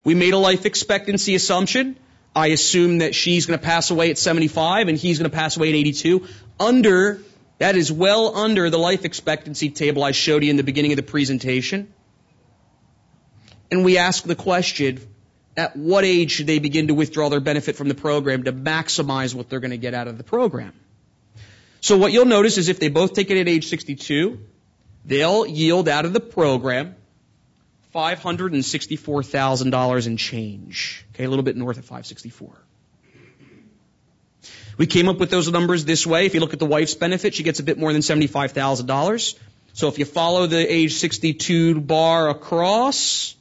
We made a life expectancy assumption. I assume that she's going to pass away at 75 and he's going to pass away at 82. That is well under the life expectancy table I showed you in the beginning of the presentation. And we ask the question, at what age should they begin to withdraw their benefit from the program to maximize what they're going to get out of the program? So what you'll notice is if they both take it at age 62, they'll yield out of the program $564,000 in change. Okay, a little bit north of 564. We came up with those numbers this way. If you look at the wife's benefit, she gets a bit more than $75,000. So if you follow the age 62 bar across,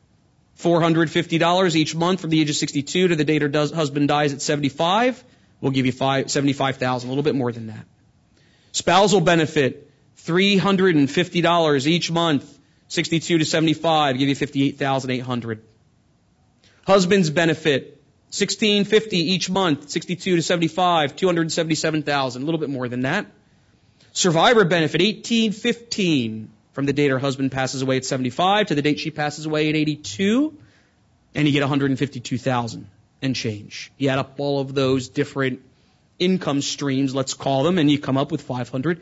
$450 each month from the age of 62 to the date her husband dies at 75, we'll give you $75,000, a little bit more than that. Spousal benefit, $350 each month, 62 to 75, give you $58,800. Husband's benefit, $1,650 each month, 62 to 75, $277,000, a little bit more than that. Survivor benefit, $1,815 from the date her husband passes away at 75 to the date she passes away at 82, and you get $152,000 and change. You add up all of those different income streams, let's call them, and you come up with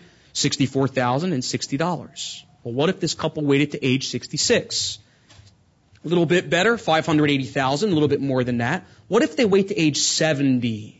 $564,060. Well, what if this couple waited to age 66? A little bit better, $580,000, a little bit more than that. What if they wait to age 70?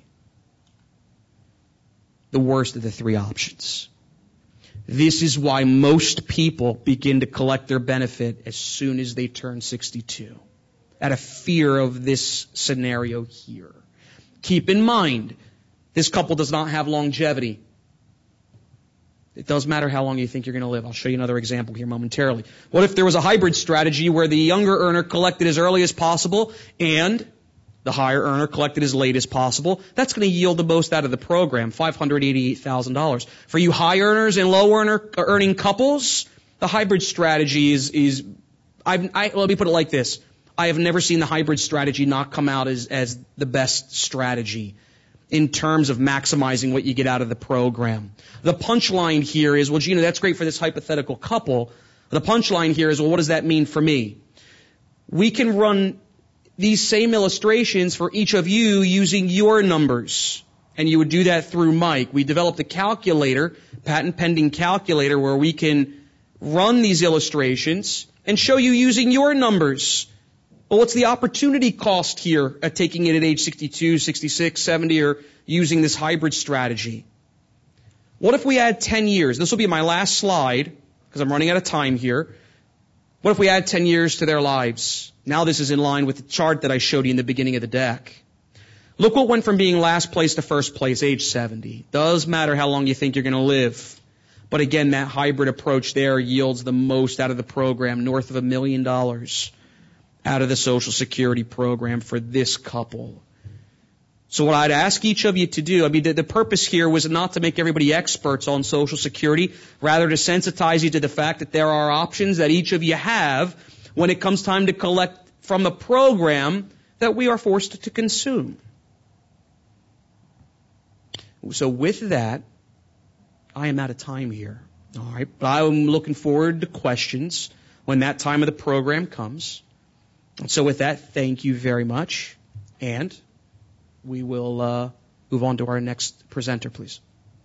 The worst of the three options. This is why most people begin to collect their benefit as soon as they turn 62, out of fear of this scenario here. Keep in mind, this couple does not have longevity. It does matter how long you think you're going to live. I'll show you another example here momentarily. What if there was a hybrid strategy where the younger earner collected as early as possible and the higher earner collected as late as possible? That's going to yield the most out of the program, $588,000. For you high earners and low earning couples, the hybrid strategy is let me put it like this. I have never seen the hybrid strategy not come out as the best strategy in terms of maximizing what you get out of the program. The punchline here is, well, Gina, that's great for this hypothetical couple. The punchline here is, well, what does that mean for me? We can run these same illustrations for each of you using your numbers. And you would do that through Mike. We developed a calculator, patent pending calculator, where we can run these illustrations and show you using your numbers. Well, what's the opportunity cost here at taking it at age 62, 66, 70, or using this hybrid strategy? What if we add 10 years? This will be my last slide because I'm running out of time here. What if we add 10 years to their lives? Now this is in line with the chart that I showed you in the beginning of the deck. Look what went from being last place to first place, age 70. Does matter how long you think you're going to live. But again, that hybrid approach there yields the most out of the program, north of $1 million out of the Social Security program for this couple. So what I'd ask each of you to do, the purpose here was not to make everybody experts on Social Security, rather to sensitize you to the fact that there are options that each of you have when it comes time to collect from the program that we are forced to consume. So with that, I am out of time here. All right, but I'm looking forward to questions when that time of the program comes. And so with that, thank you very much. And we will move on to our next presenter, please.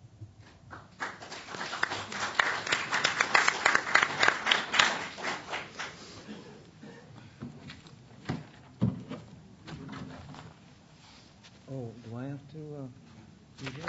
Oh, do I have to do this?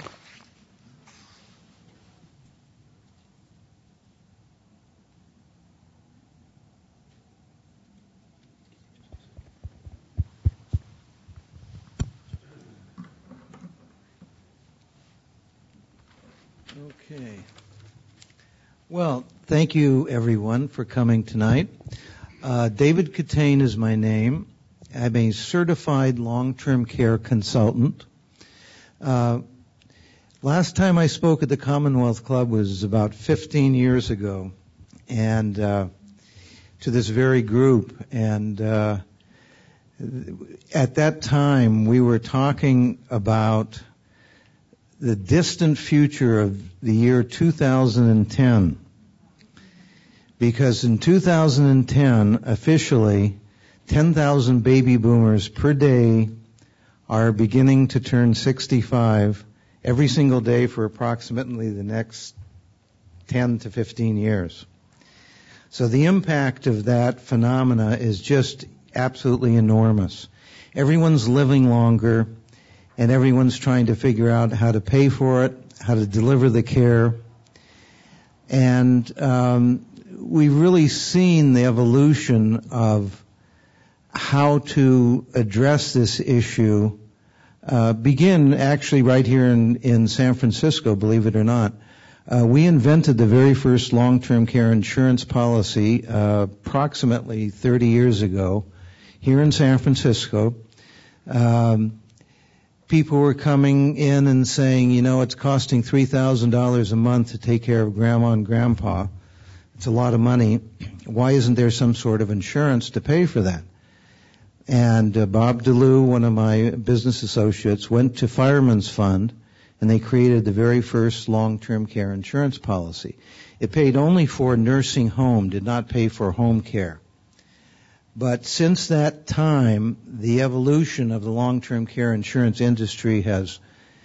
Okay. Well, thank you, everyone, for coming tonight. David Catane is my name. I'm a certified long-term care consultant. Last time I spoke at the Commonwealth Club was about 15 years ago, and to this very group. And at that time, we were talking about the distant future of the year 2010. Because in 2010, officially, 10,000 baby boomers per day are beginning to turn 65 every single day for approximately the next 10 to 15 years. So the impact of that phenomena is just absolutely enormous. Everyone's living longer, and everyone's trying to figure out how to pay for it, how to deliver the care. And we've really seen the evolution of how to address this issue begin actually right here in San Francisco, believe it or not. We invented the very first long-term care insurance policy approximately 30 years ago here in San Francisco. People were coming in and saying, you know, it's costing $3,000 a month to take care of grandma and grandpa. It's a lot of money. Why isn't there some sort of insurance to pay for that? And Bob DeLue, one of my business associates, went to Fireman's Fund, and they created the very first long-term care insurance policy. It paid only for nursing home, did not pay for home care. But since that time, the evolution of the long-term care insurance industry has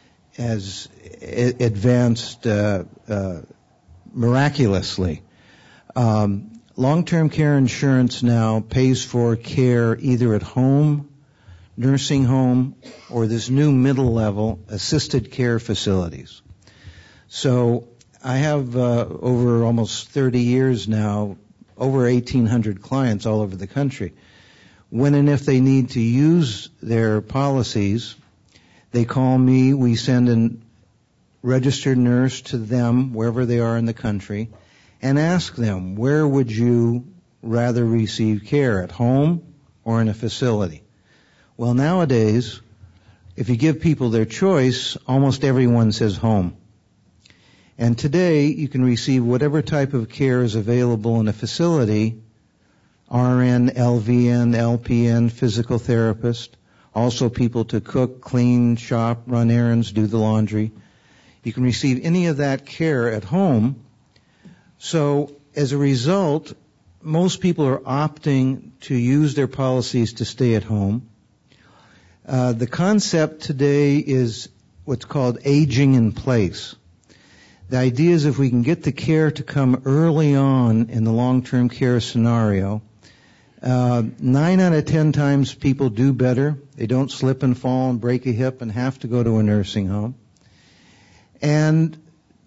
advanced miraculously. Long-term care insurance now pays for care either at home, nursing home, or this new middle level, assisted care facilities. So I have over almost 30 years now, over 1,800 clients all over the country. When and if they need to use their policies, they call me, we send a registered nurse to them wherever they are in the country, and ask them, where would you rather receive care, at home or in a facility? Well, nowadays, if you give people their choice, almost everyone says home. And today, you can receive whatever type of care is available in a facility, RN, LVN, LPN, physical therapist, also people to cook, clean, shop, run errands, do the laundry. You can receive any of that care at home. So as a result, most people are opting to use their policies to stay at home. The concept today is what's called aging in place. The idea is if we can get the care to come early on in the long-term care scenario, 9 out of 10 times people do better. They don't slip and fall and break a hip and have to go to a nursing home. And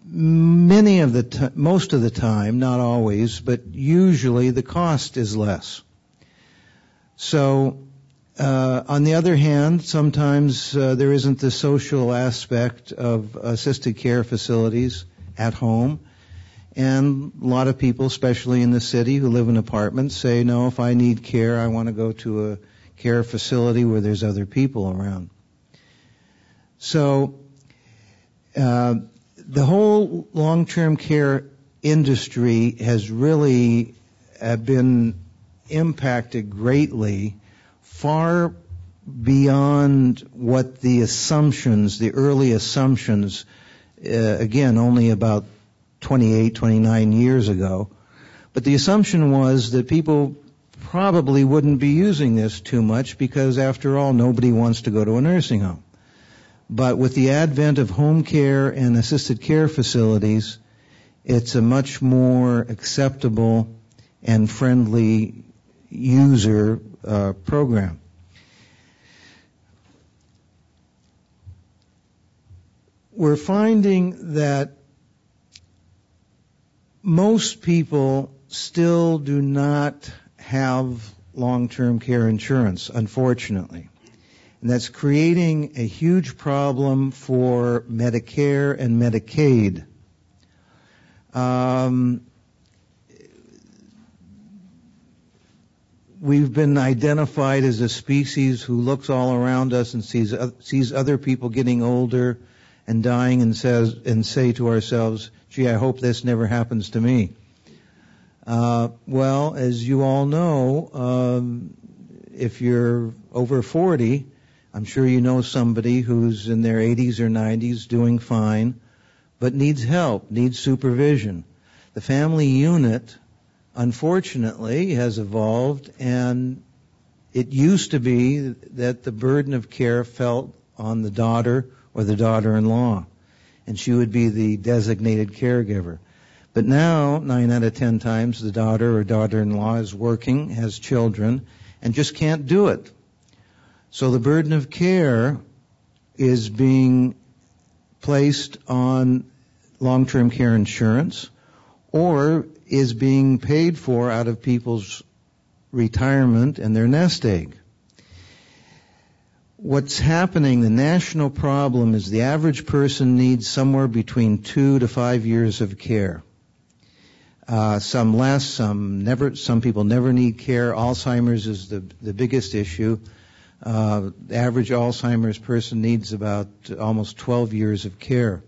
most of the time, not always, but usually the cost is less. So, on the other hand, sometimes there isn't the social aspect of assisted care facilities at home. And a lot of people, especially in the city who live in apartments, say, no, if I need care, I want to go to a care facility where there's other people around. So, the whole long-term care industry has really been impacted greatly, far beyond what the assumptions, the early assumptions, again, only about 28, 29 years ago. But the assumption was that people probably wouldn't be using this too much because, after all, nobody wants to go to a nursing home. But with the advent of home care and assisted care facilities, it's a much more acceptable and friendly user program. We're finding that most people still do not have long-term care insurance, unfortunately. And that's creating a huge problem for Medicare and Medicaid. We've been identified as a species who looks all around us and sees other people getting older and dying and say to ourselves, gee, I hope this never happens to me. Well, as you all know, if you're over 40, I'm sure you know somebody who's in their 80s or 90s doing fine, but needs help, needs supervision. The family unit, unfortunately, has evolved, and It used to be that the burden of care fell on the daughter or the daughter-in-law, and she would be the designated caregiver. But now, 9 out of 10 times, the daughter or daughter-in-law is working, has children, and just can't do it. So the burden of care is being placed on long-term care insurance or is being paid for out of people's retirement and their nest egg. What's happening, the national problem, is the average person needs somewhere between 2 to 5 years of care. Some less, some people never need care. Alzheimer's is the biggest issue. The average Alzheimer's person needs about almost 12 years of care.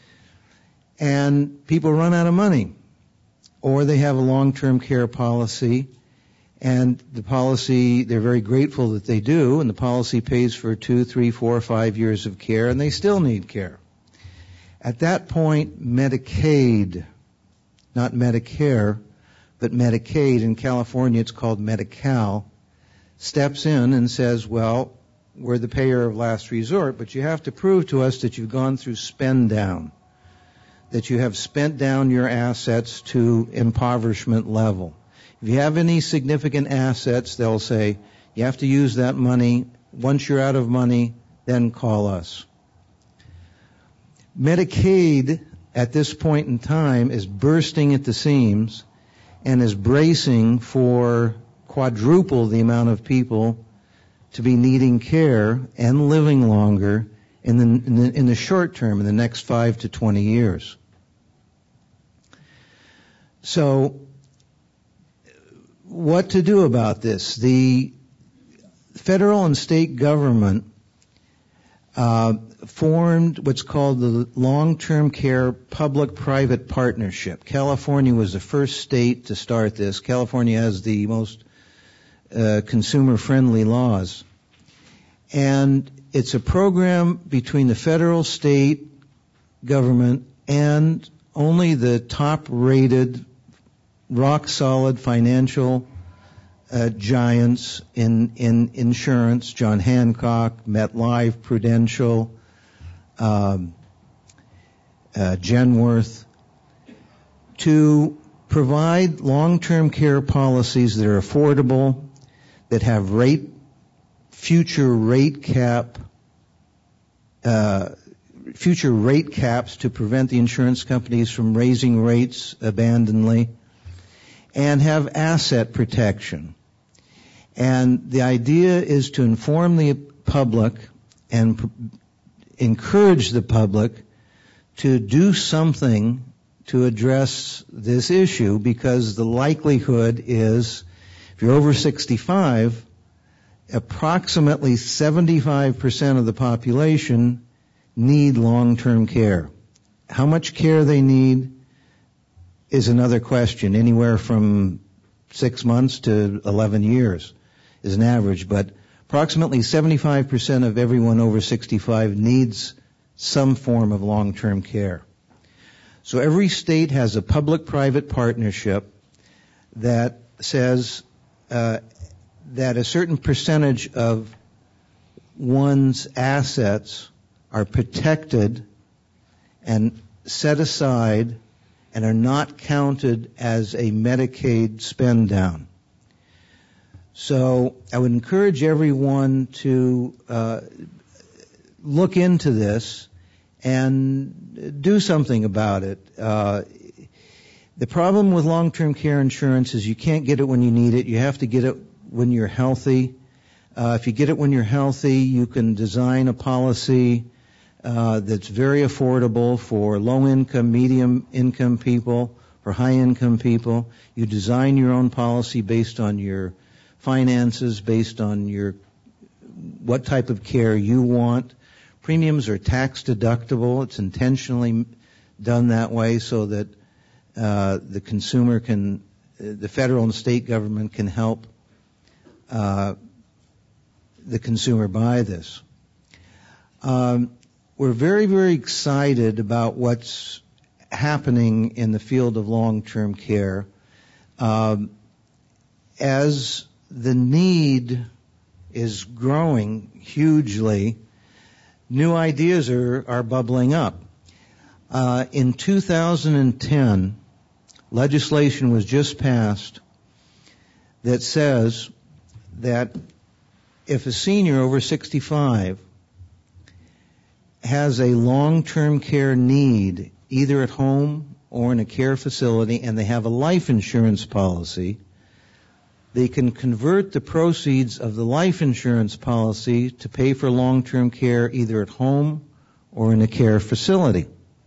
And people run out of money. Or they have a long-term care policy, and the policy, they're very grateful that they do, and the policy pays for 2, 3, 4, 5 years of care, and they still need care. At that point, Medicaid, not Medicare, but Medicaid, in California it's called Medi-Cal, steps in and says, well, we're the payer of last resort, but you have to prove to us that you've gone through spend down, that you have spent down your assets to impoverishment level. If you have any significant assets, they'll say, you have to use that money. Once you're out of money, then call us. Medicaid, at this point in time, is bursting at the seams and is bracing for quadruple the amount of people to be needing care and living longer in the short term, in the next 5 to 20 years. So, what to do about this? The federal and state government formed what's called the Long-Term Care Public-Private Partnership. California was the first state to start this. California has the most consumer-friendly laws. And it's a program between the federal, state government, and only the top-rated, rock-solid financial giants in insurance, John Hancock, MetLife, Prudential, Genworth, to provide long-term care policies that are affordable, that have future rate caps to prevent the insurance companies from raising rates abandonedly, and have asset protection. And the idea is to inform the public and encourage the public to do something to address this issue, because the likelihood is, if you're over 65, approximately 75% of the population need long-term care. How much care they need is another question. Anywhere from 6 months to 11 years is an average, but approximately 75% of everyone over 65 needs some form of long-term care. So every state has a public-private partnership that says that a certain percentage of one's assets are protected and set aside and are not counted as a Medicaid spend down. So I would encourage everyone to look into this and do something about it. The problem with long-term care insurance is you can't get it when you need it. You have to get it when you're healthy. If you get it when you're healthy, you can design a policy that's very affordable for low-income, medium-income people, for high-income people. You design your own policy based on your finances, based on what type of care you want. Premiums are tax deductible. It's intentionally done that way so that the consumer the federal and state government can help the consumer buy this. We're very, very excited about what's happening in the field of long-term care. As the need is growing hugely. New ideas are bubbling up. In 2010, legislation was just passed that says that if a senior over 65 has a long-term care need, either at home or in a care facility, and they have a life insurance policy, they can convert the proceeds of the life insurance policy to pay for long-term care either at home or in a care facility.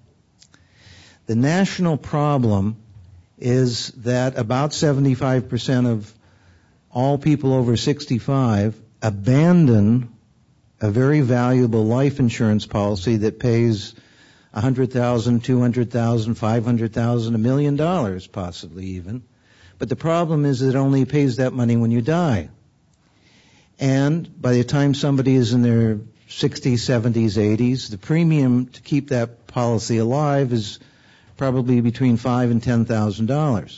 The national problem is that about 75% of all people over 65 abandon a very valuable life insurance policy that pays $100,000, $200,000, $500,000, $1 million possibly even. But the problem is it only pays that money when you die. And by the time somebody is in their 60s, 70s, 80s, the premium to keep that policy alive is probably between $5,000 and $10,000.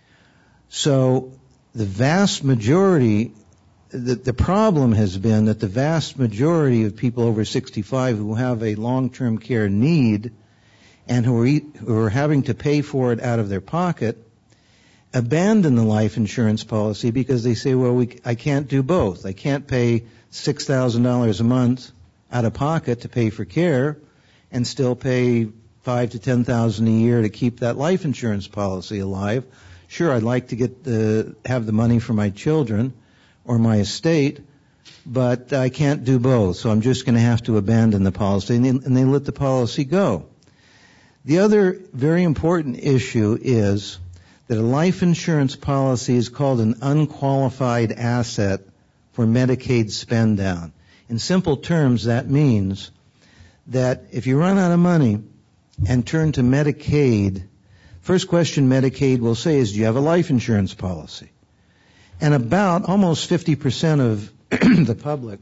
So the vast majority, the problem has been that the vast majority of people over 65 who have a long-term care need and who are having to pay for it out of their pocket abandon the life insurance policy because they say, well, I can't do both. I can't pay $6,000 a month out of pocket to pay for care and still pay $5,000 to $10,000 a year to keep that life insurance policy alive. Sure, I'd like to have the money for my children or my estate, but I can't do both, so I'm just going to have to abandon the policy, and they let the policy go. The other very important issue is that a life insurance policy is called an unqualified asset for Medicaid spend down. In simple terms, that means that if you run out of money and turn to Medicaid, first question Medicaid will say is, do you have a life insurance policy? And about almost 50% of the public,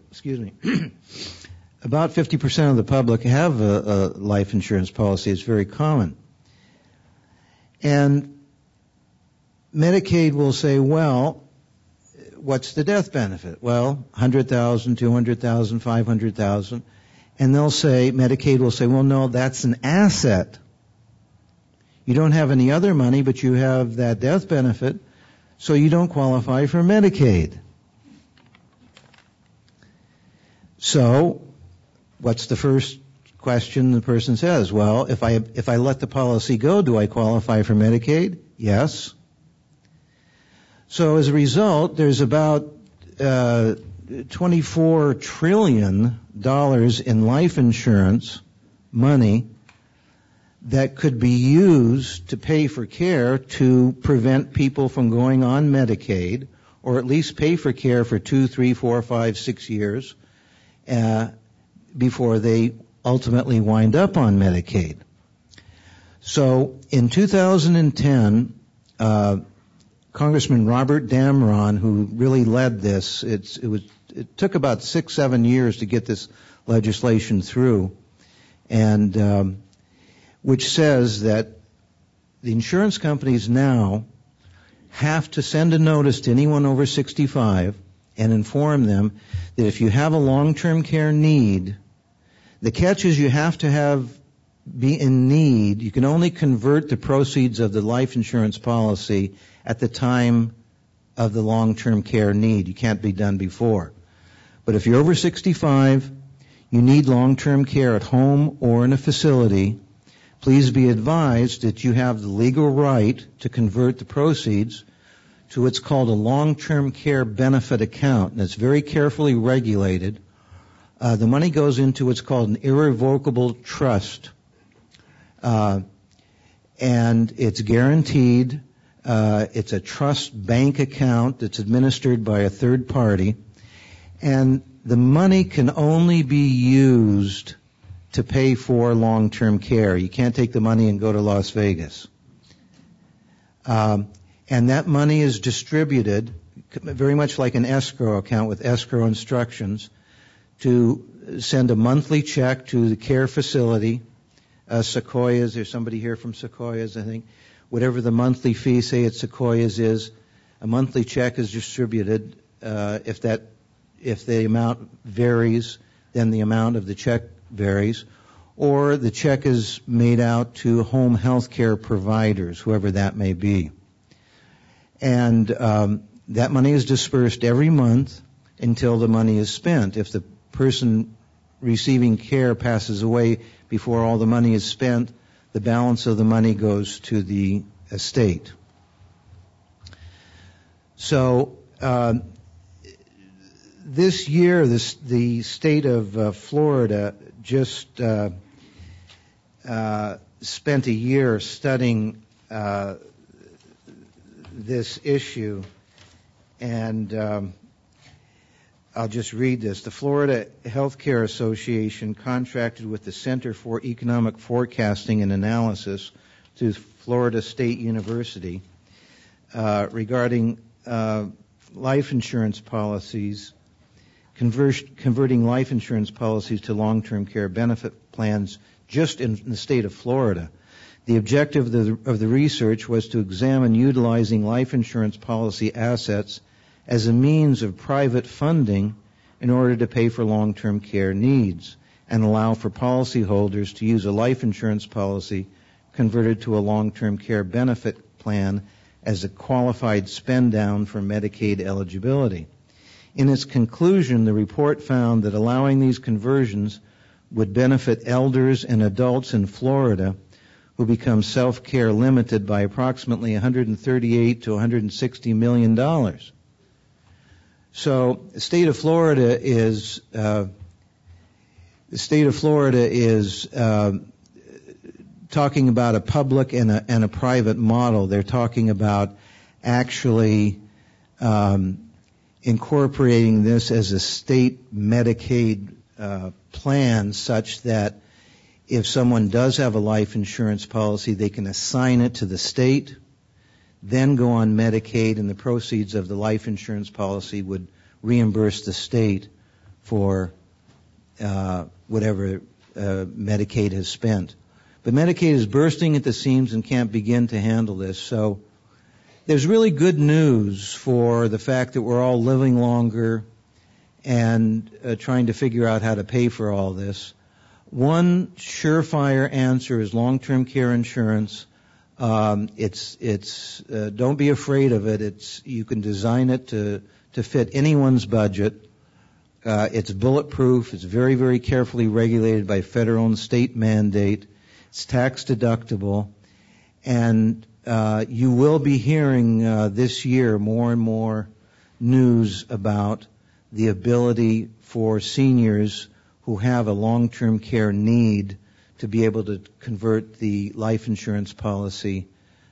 about 50% of the public have a life insurance policy. It's very common. And Medicaid will say, well, what's the death benefit? Well, $100,000, $200,000, $500,000. And Medicaid will say, well, no, that's an asset. You don't have any other money, but you have that death benefit, so you don't qualify for Medicaid. So, what's the first question the person says? Well, if I let the policy go, do I qualify for Medicaid? Yes. So as a result, there's about $24 trillion in life insurance money that could be used to pay for care to prevent people from going on Medicaid, or at least pay for care for 2, 3, 4, 5, 6 years before they ultimately wind up on Medicaid. So in 2010, Congressman Robert Damron, who really led this, it took about 6-7 years to get this legislation through, and which says that the insurance companies now have to send a notice to anyone over 65 and inform them that if you have a long-term care need, the catch is you have to be in need. You can only convert the proceeds of the life insurance policy at the time of the long-term care need. You can't be done before. But if you're over 65, you need long-term care at home or in a facility, please be advised that you have the legal right to convert the proceeds to what's called a long-term care benefit account, and it's very carefully regulated. The money goes into what's called an irrevocable trust, and it's guaranteed. It's a trust bank account that's administered by a third party, and the money can only be used to pay for long-term care. You can't take the money and go to Las Vegas. And that money is distributed very much like an escrow account with escrow instructions to send a monthly check to the care facility, Sequoias. There's somebody here from Sequoias, I think. Whatever the monthly fee, say at Sequoias, is, a monthly check is distributed if that if the amount varies, then the amount of the check varies, or the check is made out to home health care providers, whoever that may be. And that money is dispersed every month until the money is spent. If the person receiving care passes away before all the money is spent, the balance of the money goes to the estate. So this year, the state of Florida just spent a year studying this issue, and I'll just read this. The Florida Healthcare Association contracted with the Center for Economic Forecasting and Analysis to Florida State University regarding life insurance policies, converting life insurance policies to long-term care benefit plans just in the state of Florida. The objective of the research was to examine utilizing life insurance policy assets as a means of private funding in order to pay for long-term care needs and allow for policyholders to use a life insurance policy converted to a long-term care benefit plan as a qualified spend-down for Medicaid eligibility. In its conclusion, the report found that allowing these conversions would benefit elders and adults in Florida who become self-care limited by approximately $138 to $160 million. So the state of Florida is talking about a public and a private model. They're talking about actually incorporating this as a state Medicaid plan, such that if someone does have a life insurance policy, they can assign it to the state, then go on Medicaid, and the proceeds of the life insurance policy would reimburse the state for whatever Medicaid has spent. But Medicaid is bursting at the seams and can't begin to handle this. So there's really good news for the fact that we're all living longer and trying to figure out how to pay for all this. One surefire answer is long-term care insurance. Don't be afraid of it. You can design it to fit anyone's budget. It's bulletproof. It's very, very carefully regulated by federal and state mandate. It's tax deductible, and you will be hearing this year more and more news about the ability for seniors who have a long-term care need to be able to convert the life insurance policy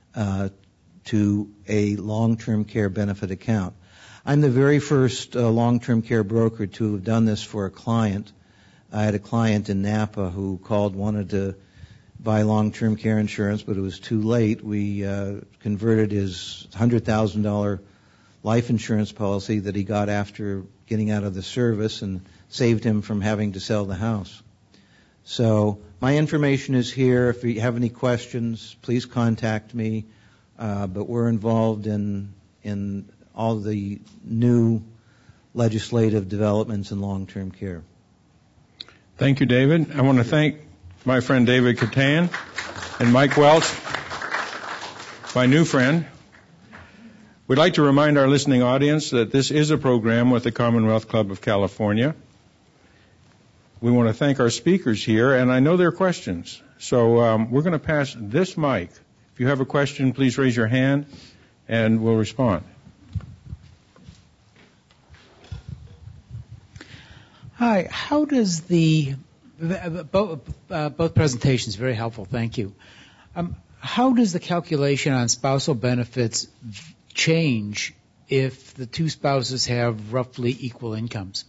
to a long-term care benefit account. I'm the very first long-term care broker to have done this for a client. I had a client in Napa who called, wanted to buy long-term care insurance, but it was too late. We converted his $100,000 life insurance policy that he got after getting out of the service and saved him from having to sell the house. So my information is here. If you have any questions, please contact me. But we're involved in all the new legislative developments in long-term care. Thank you, David. I want to thank my friend David Catan and Mike Welch, my new friend. We'd like to remind our listening audience that this is a program with the Commonwealth Club of California. We want to thank our speakers here, and I know there are questions. So we're going to pass this mic. If you have a question, please raise your hand, and we'll respond. Hi. How does both presentations, very helpful, thank you. How does the calculation on spousal benefits change if the two spouses have roughly equal incomes?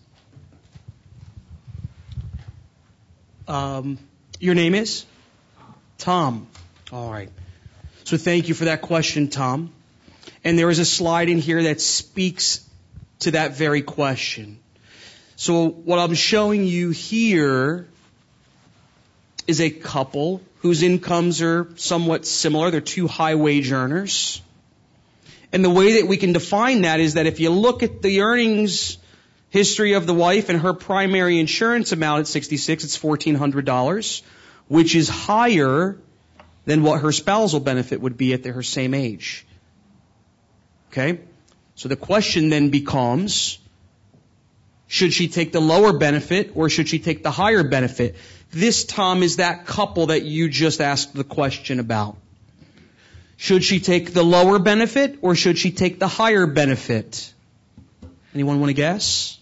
Your name is? Tom. All right. So thank you for that question, Tom. And there is a slide in here that speaks to that very question. So what I'm showing you here is a couple whose incomes are somewhat similar. They're two high wage earners. And the way that we can define that is that if you look at the earnings history of the wife and her primary insurance amount at 66, it's $1,400, which is higher than what her spousal benefit would be at her same age. Okay? So the question then becomes, should she take the lower benefit or should she take the higher benefit? This, Tom, is that couple that you just asked the question about. Should she take the lower benefit or should she take the higher benefit? Anyone want to guess?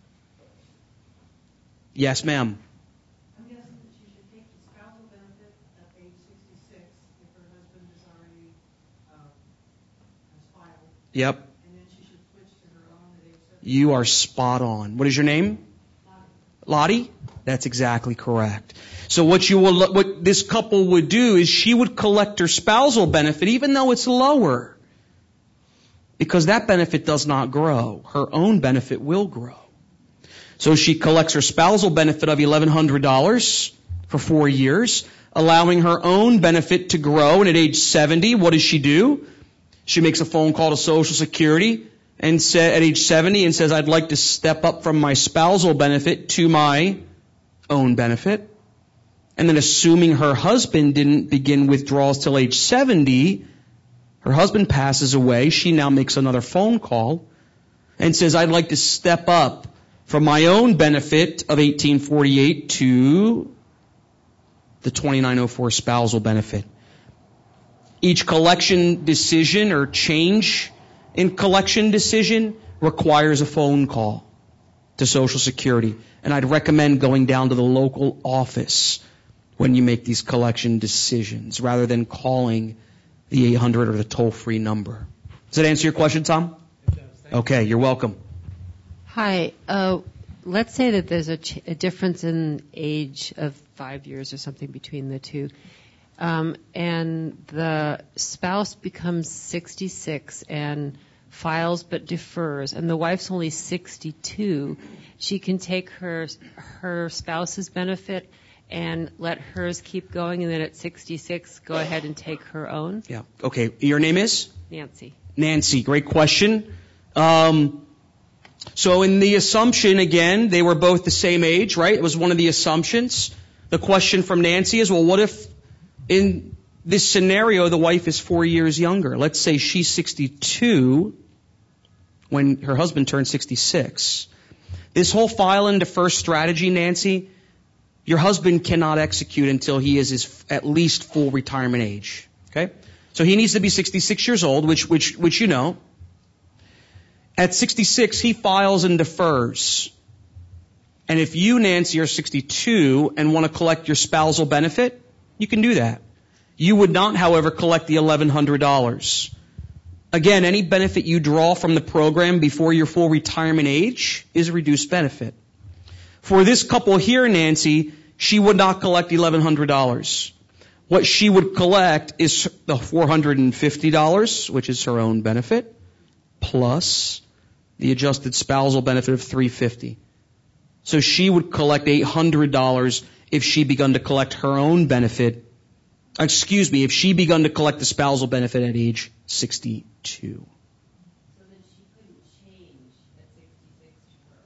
Yes, ma'am. I'm guessing that she should take the spousal benefit at age 66 if her husband is already has filed. Yep. And then she should switch to her own at age 70. You are spot on. What is your name? Lottie? That's exactly correct. So what this couple would do is she would collect her spousal benefit even though it's lower. Because that benefit does not grow. Her own benefit will grow. So she collects her spousal benefit of $1,100 for 4 years, allowing her own benefit to grow. And at age 70, what does she do? She makes a phone call to Social Security and at age 70 and says, I'd like to step up from my spousal benefit to my own benefit. And then assuming her husband didn't begin withdrawals till age 70, her husband passes away. She now makes another phone call and says, I'd like to step up from my own benefit of $1,848 to the $2,904 spousal benefit. Each collection decision or change in collection decision requires a phone call to Social Security. And I'd recommend going down to the local office when you make these collection decisions rather than calling the 800 or the toll-free number. Does that answer your question, Tom? It does. Okay, you're welcome. Hi. Let's say that there's a difference in age of 5 years or something between the two. And the spouse becomes 66 and files but defers, and the wife's only 62. She can take her spouse's benefit and let hers keep going, and then at 66 go ahead and take her own? Yeah. Okay. Your name is? Nancy. Nancy. Great question. So in the assumption, again, they were both the same age, right? It was one of the assumptions. The question from Nancy is, well, what if in this scenario the wife is 4 years younger? Let's say she's 62 when her husband turned 66. This whole file and defer strategy, Nancy, your husband cannot execute until he is his at least full retirement age. Okay? So he needs to be 66 years old, which you know. At 66, he files and defers. And if you, Nancy, are 62 and want to collect your spousal benefit, you can do that. You would not, however, collect the $1,100. Again, any benefit you draw from the program before your full retirement age is a reduced benefit. For this couple here, Nancy, she would not collect $1,100. What she would collect is the $450, which is her own benefit, plus the adjusted spousal benefit of $350. So she would collect $800 if she begun to collect her own benefit. If she begun to collect the spousal benefit at age 62. So then she couldn't change at 66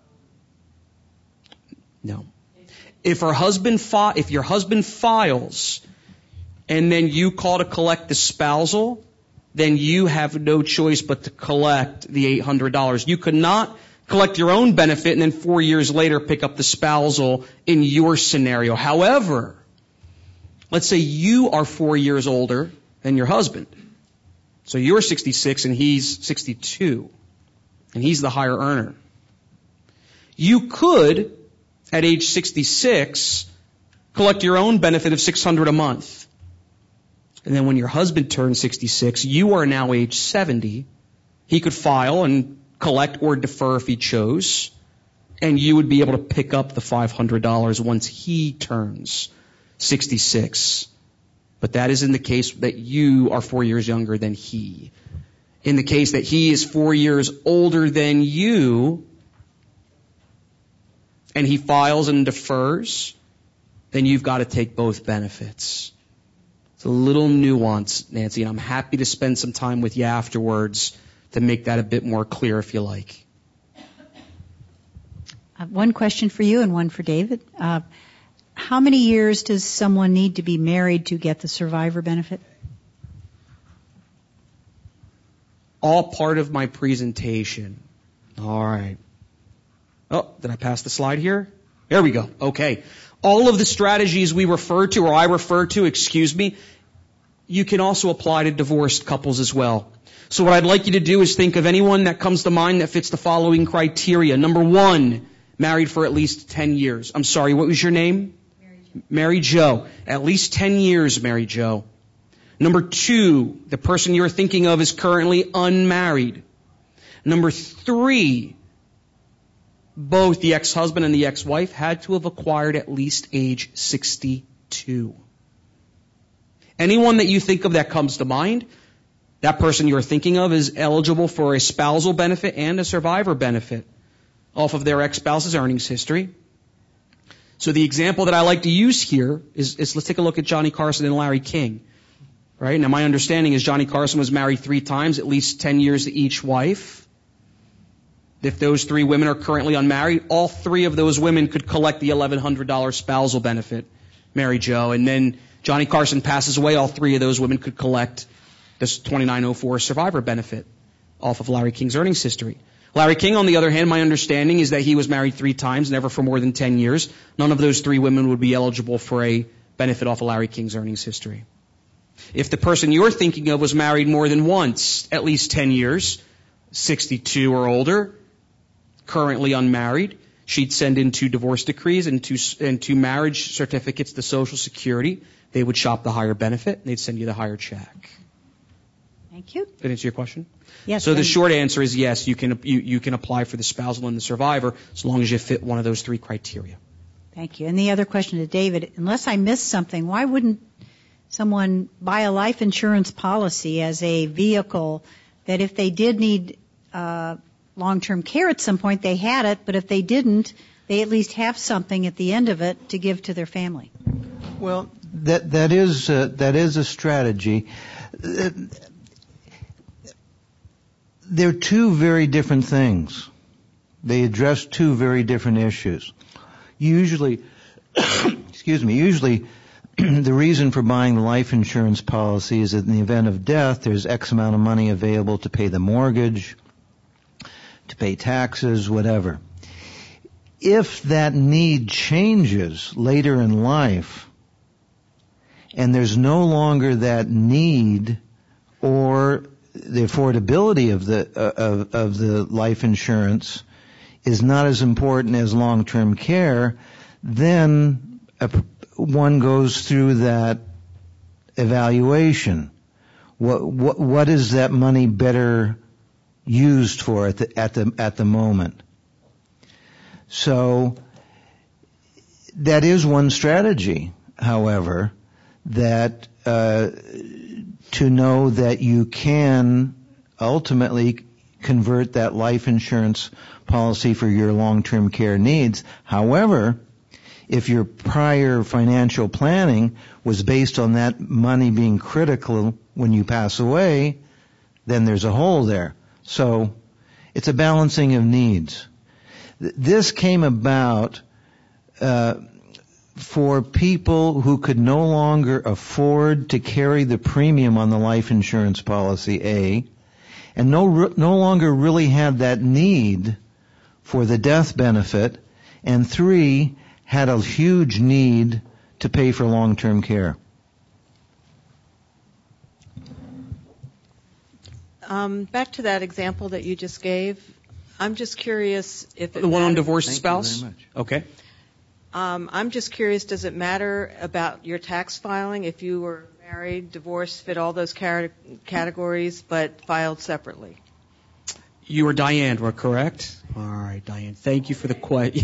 to her own? No. If your husband files and then you call to collect the spousal, then you have no choice but to collect the $800. You could not collect your own benefit and then 4 years later pick up the spousal in your scenario. However, let's say you are 4 years older than your husband. So you're 66 and he's 62. And he's the higher earner. You could, at age 66, collect your own benefit of $600 a month. And then when your husband turns 66, you are now age 70. He could file and collect or defer if he chose. And you would be able to pick up the $500 once he turns 66. But that is in the case that you are 4 years younger than he. In the case that he is 4 years older than you, and he files and defers, then you've got to take both benefits. It's a little nuance, Nancy, and I'm happy to spend some time with you afterwards to make that a bit more clear if you like. One question for you and one for David. How many years does someone need to be married to get the survivor benefit? All part of my presentation. All right. Oh, did I pass the slide here? There we go. Okay. All of the strategies we refer to, or I refer to, you can also apply to divorced couples as well. So what I'd like you to do is think of anyone that comes to mind that fits the following criteria. Number 1, married for at least 10 years. I'm sorry, what was your name? Mary Jo. At least 10 years, Mary Jo. Number 2, the person you're thinking of is currently unmarried. Number 3, both the ex-husband and the ex-wife had to have acquired at least age 62. Anyone that you think of that comes to mind, that person you're thinking of is eligible for a spousal benefit and a survivor benefit off of their ex-spouse's earnings history. So the example that I like to use here is let's take a look at Johnny Carson and Larry King. Right? Now my understanding is Johnny Carson was married 3 times, at least 10 years to each wife. If those 3 women are currently unmarried, all 3 of those women could collect the $1,100 spousal benefit, Mary Jo. And then Johnny Carson passes away, all 3 of those women could collect this $2,904 survivor benefit off of Larry King's earnings history. Larry King, on the other hand, my understanding is that he was married 3 times, never for more than 10 years. None of those 3 women would be eligible for a benefit off of Larry King's earnings history. If the person you're thinking of was married more than once, at least 10 years, 62 or older, currently unmarried, she'd send in 2 divorce decrees and 2 marriage certificates to Social Security. They would shop the higher benefit, and they'd send you the higher check. Thank you. Did that answer your question? Yes. So the short answer is yes, you can apply for the spousal and the survivor as long as you fit one of those 3 criteria. Thank you. And the other question to David, unless I missed something, why wouldn't someone buy a life insurance policy as a vehicle that if they did need long-term care at some point, they had it, but if they didn't, they at least have something at the end of it to give to their family? Well, that is a strategy. They're 2 very different things. They address 2 very different issues. Usually, the reason for buying the life insurance policy is that in the event of death, there's X amount of money available to pay the mortgage, to pay taxes, whatever. If that need changes later in life, and there's no longer that need or the affordability of the life insurance is not as important as long-term care, then one goes through that evaluation. What is that money better used for at the moment? So that is one strategy, however, that to know that you can ultimately convert that life insurance policy for your long-term care needs. However, if your prior financial planning was based on that money being critical when you pass away, then there's a hole there. So it's a balancing of needs. This came about for people who could no longer afford to carry the premium on the life insurance policy, A, and no longer really had that need for the death benefit, and 3, had a huge need to pay for long-term care. Back to that example that you just gave, I'm just curious if it the one on matters- divorced Thank spouse? you very much. Okay. I'm just curious, does it matter about your tax filing if you were married, divorced, fit all those categories, but filed separately? You are Diane, we're correct? All right, Diane. Thank you for the question.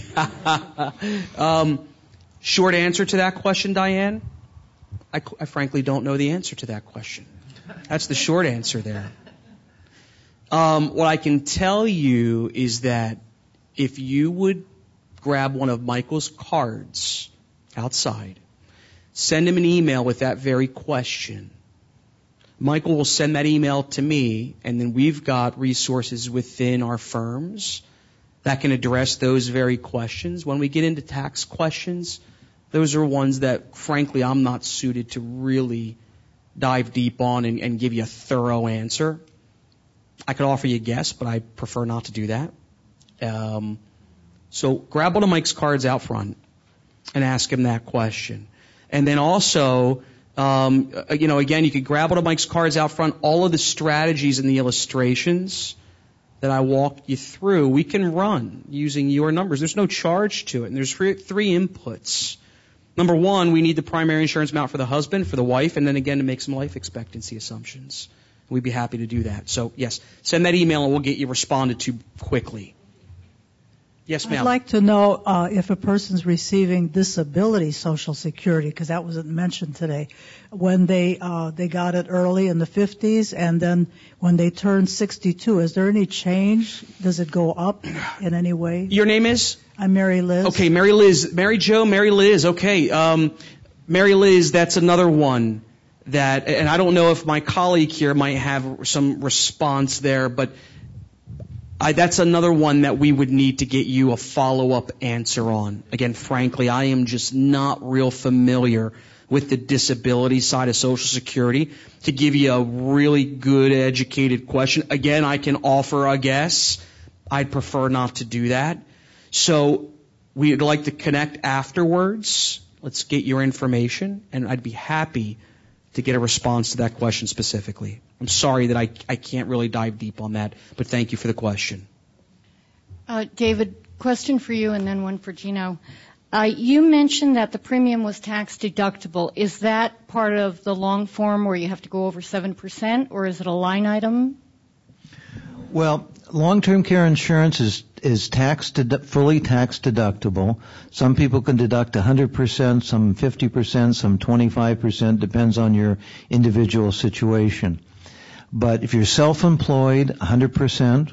Short answer to that question, Diane? I frankly don't know the answer to that question. That's the short answer there. What I can tell you is that if you would grab one of Michael's cards outside, send him an email with that very question, Michael will send that email to me, and then we've got resources within our firms that can address those very questions. When we get into tax questions, those are ones that, frankly, I'm not suited to really dive deep on and give you a thorough answer. I could offer you a guess, but I prefer not to do that. So grab one of Mike's cards out front and ask him that question. And then also, again, you could grab one of Mike's cards out front. All of the strategies and the illustrations that I walk you through, we can run using your numbers. There's no charge to it. And there's three inputs. Number one, we need the primary insurance amount for the husband, for the wife, and then again to make some life expectancy assumptions. We'd be happy to do that. So, yes, send that email and we'll get you responded to quickly. Yes, ma'am. I'd like to know if a person's receiving disability Social Security, because that wasn't mentioned today, when they got it early in the 50s, and then when they turn 62, is there any change? Does it go up in any way? Your name is? I'm Mary Liz. Okay, Mary Liz. Mary Jo, Mary Liz. Okay. Mary Liz, that's another one that, and I don't know if my colleague here might have some response there, but that's another one that we would need to get you a follow-up answer on. Again, frankly, I am just not real familiar with the disability side of Social Security to give you a really good, educated question. Again, I can offer a guess. I'd prefer not to do that. So we'd like to connect afterwards. Let's get your information, and I'd be happy to get a response to that question specifically. I'm sorry that I can't really dive deep on that, but thank you for the question. David, question for you and then one for Gino. You mentioned that the premium was tax deductible. Is that part of the long form where you have to go over 7%, or is it a line item? Well, long-term care insurance is fully tax deductible. Some people can deduct 100%, some 50%, some 25%, depends on your individual situation. But if you're self-employed, 100%.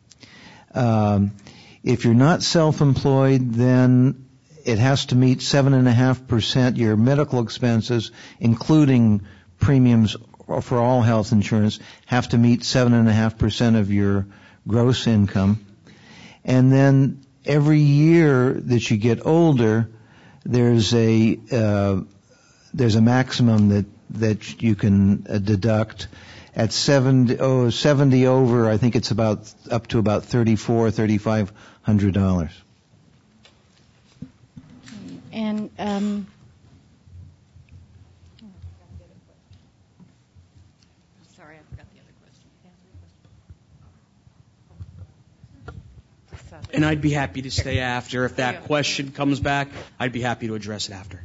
If you're not self-employed, then it has to meet 7.5%. Your medical expenses, including premiums for all health insurance, have to meet 7.5% of your gross income. And then every year that you get older, there's a maximum that you can deduct. At 70 over, I think it's up to about $3,500. And sorry, I forgot the other question. And I'd be happy to stay after. If that question comes back, I'd be happy to address it after.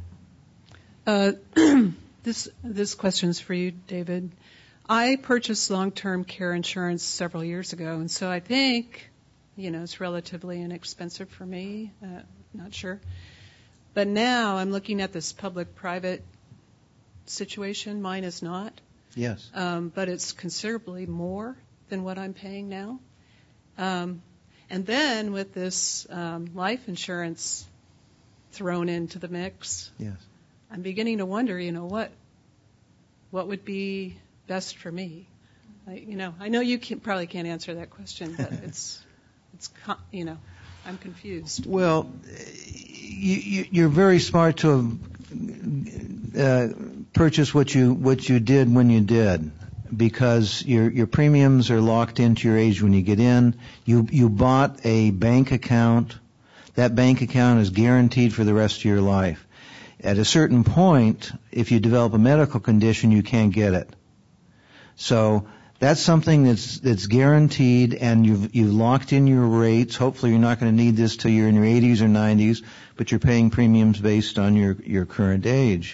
This question's for you, David. I purchased long-term care insurance several years ago, and so I think, it's relatively inexpensive for me. Not sure. But now I'm looking at this public-private situation. Mine is not. Yes. But it's considerably more than what I'm paying now. And then with this life insurance thrown into the mix, yes, I'm beginning to wonder, what would be best for me? I know you probably can't answer that question, but I'm confused. Well, you're very smart to have purchased what you did when you did, because your premiums are locked into your age when you get in. You bought a bank account. That bank account is guaranteed for the rest of your life. At a certain point, if you develop a medical condition, you can't get it. So that's something that's guaranteed, and you've locked in your rates. Hopefully, you're not going to need this till you're in your 80s or 90s, but you're paying premiums based on your current age.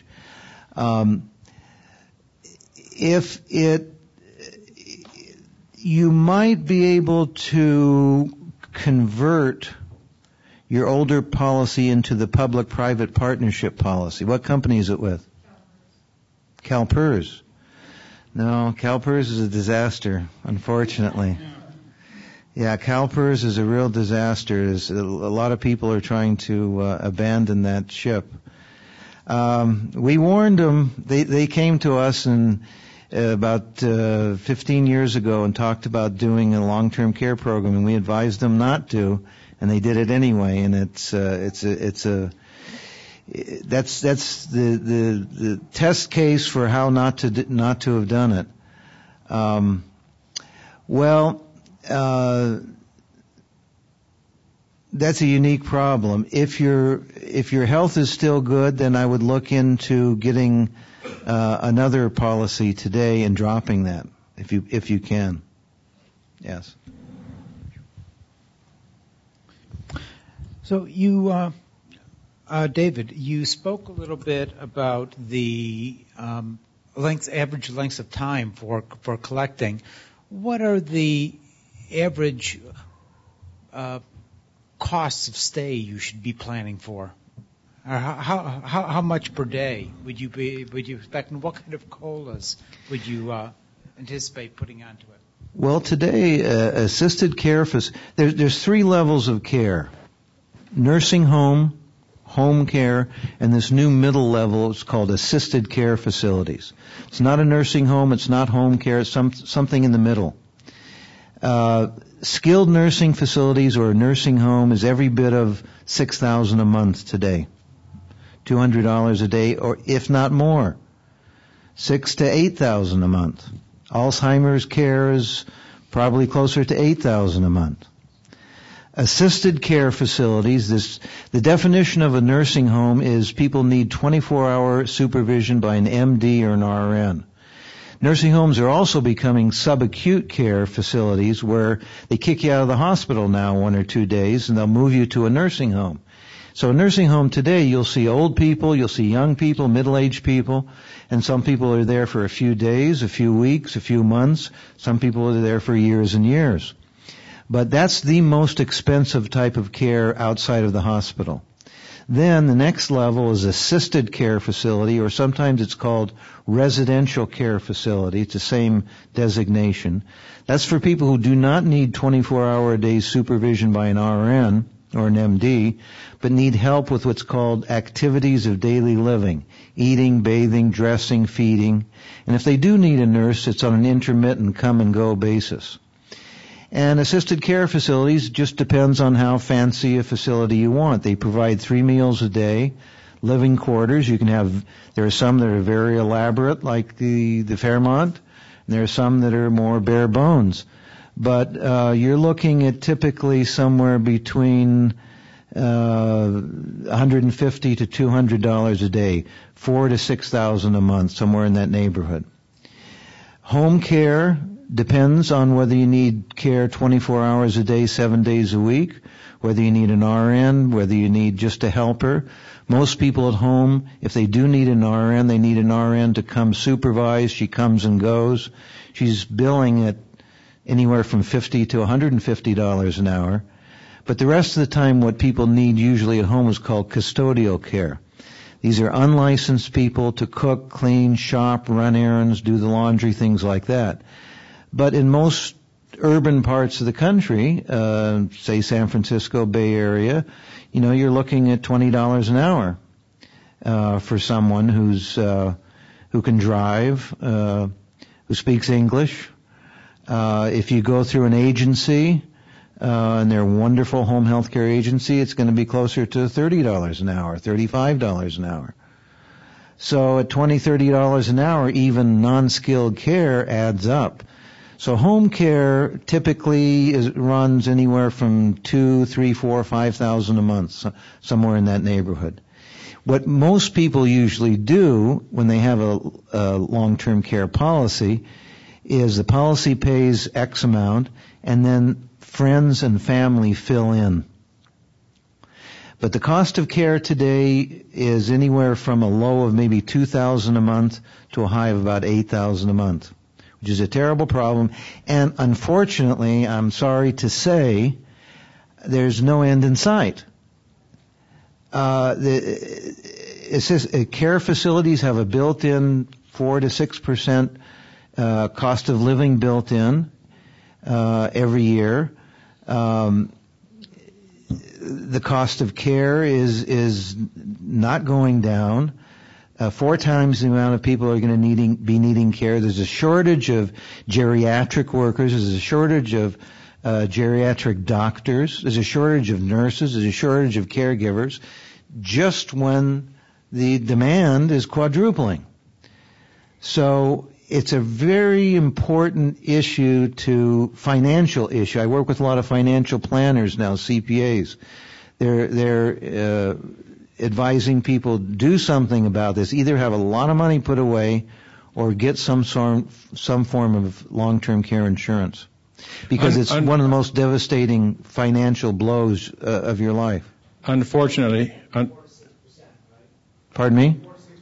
You might be able to convert your older policy into the public-private partnership policy. What company is it with? CalPERS. No, CalPERS is a disaster, unfortunately. Yeah, CalPERS is a real disaster. A lot of people are trying to abandon that ship. We warned them. They came to us about 15 years ago and talked about doing a long-term care program, and we advised them not to. and they did it anyway, and that's the test case for how not to have done it. That's a unique problem. If your health is still good, then I would look into getting another policy today and dropping that if you can. Yes. So you, David, you spoke a little bit about the average lengths of time for collecting. What are the average costs of stay you should be planning for? Or how much per day would you expect, and what kind of COLAs would you anticipate putting onto it? Well, today, assisted care, there's 3 levels of care: nursing home, home care, and this new middle level is called assisted care facilities. It's not a nursing home, it's not home care, it's something in the middle. Skilled nursing facilities or a nursing home is every bit of $6,000 a month today. $200 a day, or if not more. $6,000 to $8,000 a month. Alzheimer's care is probably closer to $8,000 a month. Assisted care facilities, the definition of a nursing home is people need 24-hour supervision by an MD or an RN. Nursing homes are also becoming subacute care facilities where they kick you out of the hospital now 1 or 2 days and they'll move you to a nursing home. So a nursing home today, you'll see old people, you'll see young people, middle-aged people, and some people are there for a few days, a few weeks, a few months. Some people are there for years and years. But that's the most expensive type of care outside of the hospital. Then the next level is assisted care facility, or sometimes it's called residential care facility. It's the same designation. That's for people who do not need 24-hour-a-day supervision by an RN or an MD, but need help with what's called activities of daily living: eating, bathing, dressing, feeding. And if they do need a nurse, it's on an intermittent come-and-go basis. And assisted care facilities just depends on how fancy a facility you want. They provide 3 meals a day, living quarters. There are some that are very elaborate, like the Fairmont, and there are some that are more bare bones. But you're looking at typically somewhere between $150 to $200 a day, $4,000 to $6,000 a month, somewhere in that neighborhood. Home care depends on whether you need care 24 hours a day, 7 days a week, whether you need an RN, whether you need just a helper. Most people at home, if they do need an RN, they need an RN to come supervise. She comes and goes. She's billing at anywhere from $50 to $150 an hour. But the rest of the time, what people need usually at home is called custodial care. These are unlicensed people to cook, clean, shop, run errands, do the laundry, things like that. But in most urban parts of the country, say San Francisco Bay Area, you're looking at $20 an hour for someone who can drive, who speaks English. If you go through an agency, and they're a wonderful home health care agency, it's going to be closer to $30 an hour, $35 an hour. So at $20, $30 an hour, even non-skilled care adds up. So home care typically runs anywhere from $2,000, $3,000, $4,000, $5,000 a month, somewhere in that neighborhood. What most people usually do when they have a long-term care policy is the policy pays X amount, and then friends and family fill in. But the cost of care today is anywhere from a low of maybe $2,000 a month to a high of about $8,000 a month, which is a terrible problem. And unfortunately, I'm sorry to say, there's no end in sight. Care facilities have a built-in 4 to 6% cost of living built in every year. The cost of care is not going down. 4 times the amount of people are going to be needing care. There's a shortage of geriatric workers. There's a shortage of geriatric doctors. There's a shortage of nurses. There's a shortage of caregivers just when the demand is quadrupling. So it's a very important financial issue. I work with a lot of financial planners now, CPAs. They're advising people do something about this. Either have a lot of money put away or get some form of long-term care insurance. Because it's one of the most devastating financial blows of your life. Unfortunately. Pardon me?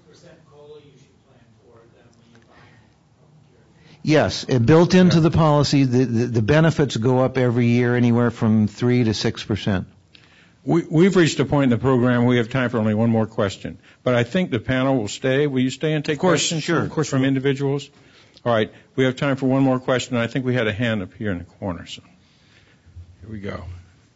Yes, built into the policy, the benefits go up every year anywhere from 3 to 6%. We've reached a point in the program we have time for only one more question. But I think the panel will stay. Will you stay and take questions from individuals? All right. We have time for one more question. I think we had a hand up here in the corner. So here we go.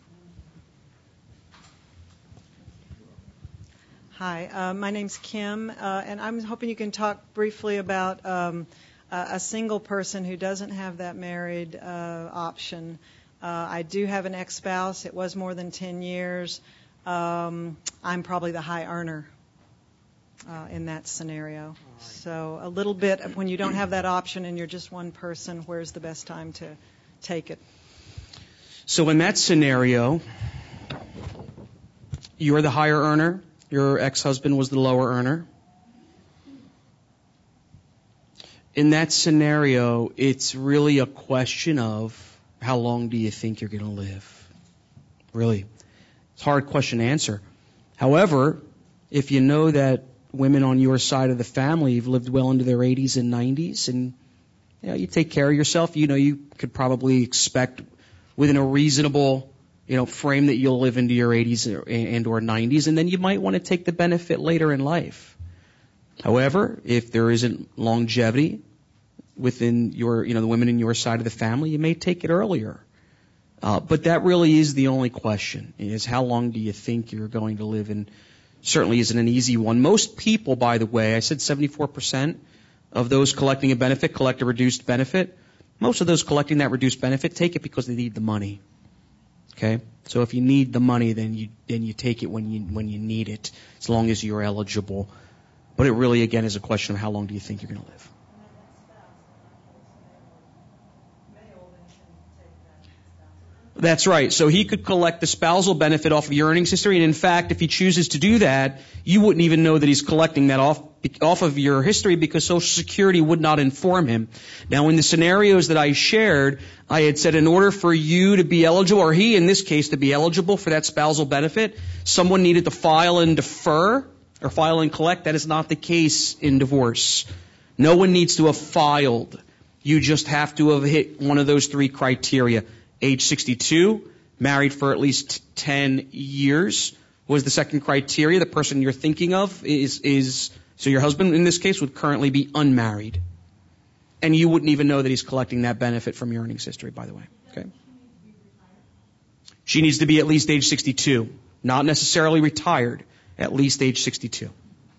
Hi, my name's Kim, and I'm hoping you can talk briefly about a single person who doesn't have that married option. I do have an ex-spouse. It was more than 10 years. I'm probably the high earner in that scenario. So a little bit, when you don't have that option and you're just one person, where's the best time to take it? So in that scenario, you're the higher earner. Your ex-husband was the lower earner. In that scenario, it's really a question of how long do you think you're going to live? Really. It's a hard question to answer. However, if you know that women on your side of the family have lived well into their 80s and 90s and you take care of yourself, you could probably expect within a reasonable frame that you'll live into your 80s and or 90s, and then you might want to take the benefit later in life. However, if there isn't longevity within your, the women in your side of the family, you may take it earlier. But that really is the only question, is how long do you think you're going to live? And certainly isn't an easy one. Most people, by the way, I said 74% of those collecting a benefit collect a reduced benefit. Most of those collecting that reduced benefit take it because they need the money. Okay? So if you need the money, then you take it when you need it, as long as you're eligible. But it really, again, is a question of how long do you think you're going to live. That's right. So he could collect the spousal benefit off of your earnings history, and in fact, if he chooses to do that, you wouldn't even know that he's collecting that off of your history because Social Security would not inform him. Now, in the scenarios that I shared, I had said in order for you to be eligible, or he in this case to be eligible for that spousal benefit, someone needed to file and defer or file and collect. That is not the case in divorce. No one needs to have filed. You just have to have hit one of those three criteria. Age 62, married for at least 10 years was the second criteria. The person you're thinking of is so your husband in this case would currently be unmarried. And you wouldn't even know that he's collecting that benefit from your earnings history, by the way. Okay? She needs to be at least age 62. Not necessarily retired, at least age 62.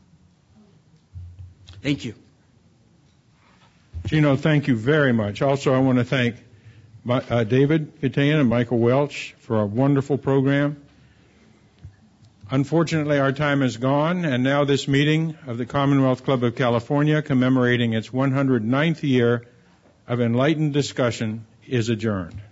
Thank you. Gino, thank you very much. Also, I want to thank David Katayan and Michael Welch for a wonderful program. Unfortunately, our time is gone, and now this meeting of the Commonwealth Club of California, commemorating its 109th year of enlightened discussion, is adjourned.